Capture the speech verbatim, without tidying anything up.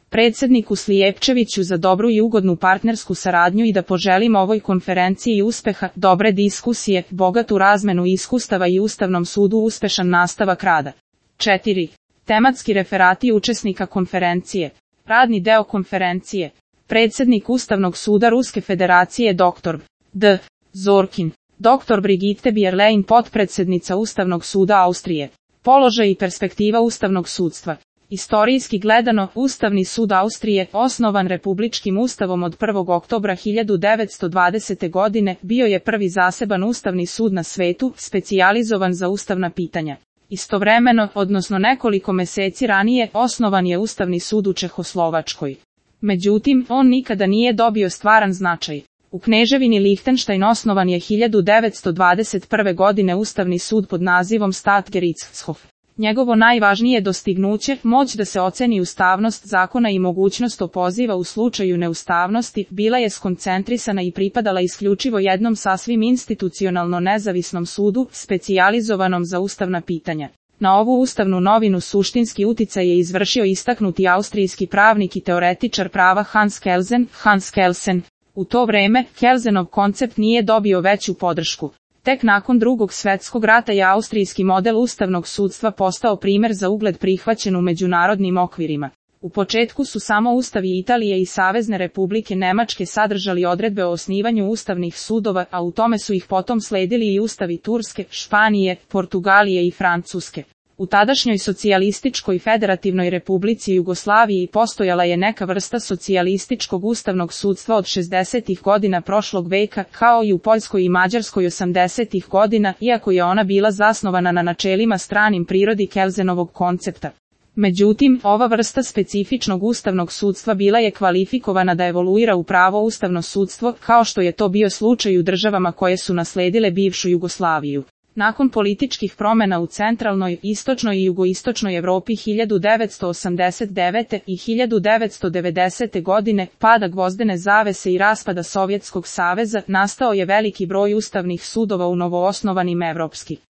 predsjedniku Slijepčeviću za dobru i ugodnu partnersku saradnju i da poželim ovoj konferenciji uspeha, dobre diskusije, bogatu razmenu iskustava i Ustavnom sudu uspešan nastavak rada. četiri. Tematski referati učesnika konferencije. Radni deo konferencije. Predsjednik Ustavnog suda Ruske federacije dr. D. Zorkin. dr. Brigitte Bierlein, potpredsjednica Ustavnog suda Austrije. Položaj i perspektiva ustavnog sudstva. Istorijski gledano, Ustavni sud Austrije, osnovan Republičkim ustavom od prvog oktobra hiljadu devetsto dvadesete. godine, bio je prvi zaseban ustavni sud na svetu, specijalizovan za ustavna pitanja. Istovremeno, odnosno nekoliko meseci ranije, osnovan je Ustavni sud u Čehoslovačkoj. Međutim, on nikada nije dobio stvaran značaj. U Kneževini Lihtenštajn osnovan je hiljadu devetsto dvadeset prve. godine Ustavni sud pod nazivom Staatsgerichtshof. Njegovo najvažnije dostignuće, moć da se oceni ustavnost zakona i mogućnost opoziva u slučaju neustavnosti, bila je skoncentrisana i pripadala isključivo jednom sasvim institucionalno nezavisnom sudu, specijalizovanom za ustavna pitanja. Na ovu ustavnu novinu suštinski uticaj je izvršio istaknuti austrijski pravnik i teoretičar prava Hans Kelsen, Hans Kelsen. U to vreme, Kelsenov koncept nije dobio veću podršku. Tek nakon drugog svjetskog rata je austrijski model ustavnog sudstva postao primjer za ugled prihvaćen u međunarodnim okvirima. U početku su samo ustavi Italije i Savezne Republike Nemačke sadržali odredbe o osnivanju ustavnih sudova, a u tome su ih potom sledili i ustavi Turske, Španije, Portugalije i Francuske. U tadašnjoj socijalističkoj federativnoj republici Jugoslaviji postojala je neka vrsta socijalističkog ustavnog sudstva od šezdesetih godina prošlog veka, kao i u Poljskoj i Mađarskoj osamdesetih godina, iako je ona bila zasnovana na načelima stranim prirodi Kelsenovog koncepta. Međutim, ova vrsta specifičnog ustavnog sudstva bila je kvalifikovana da evoluira u pravo ustavno sudstvo, kao što je to bio slučaj u državama koje su nasledile bivšu Jugoslaviju. Nakon političkih promjena u centralnoj, istočnoj i jugoistočnoj Europi hiljadu devetsto osamdeset devete. i hiljadu devetsto devedesete. godine, pada gvozdene zavese i raspada Sovjetskog saveza, nastao je veliki broj ustavnih sudova u novoosnovanim evropskim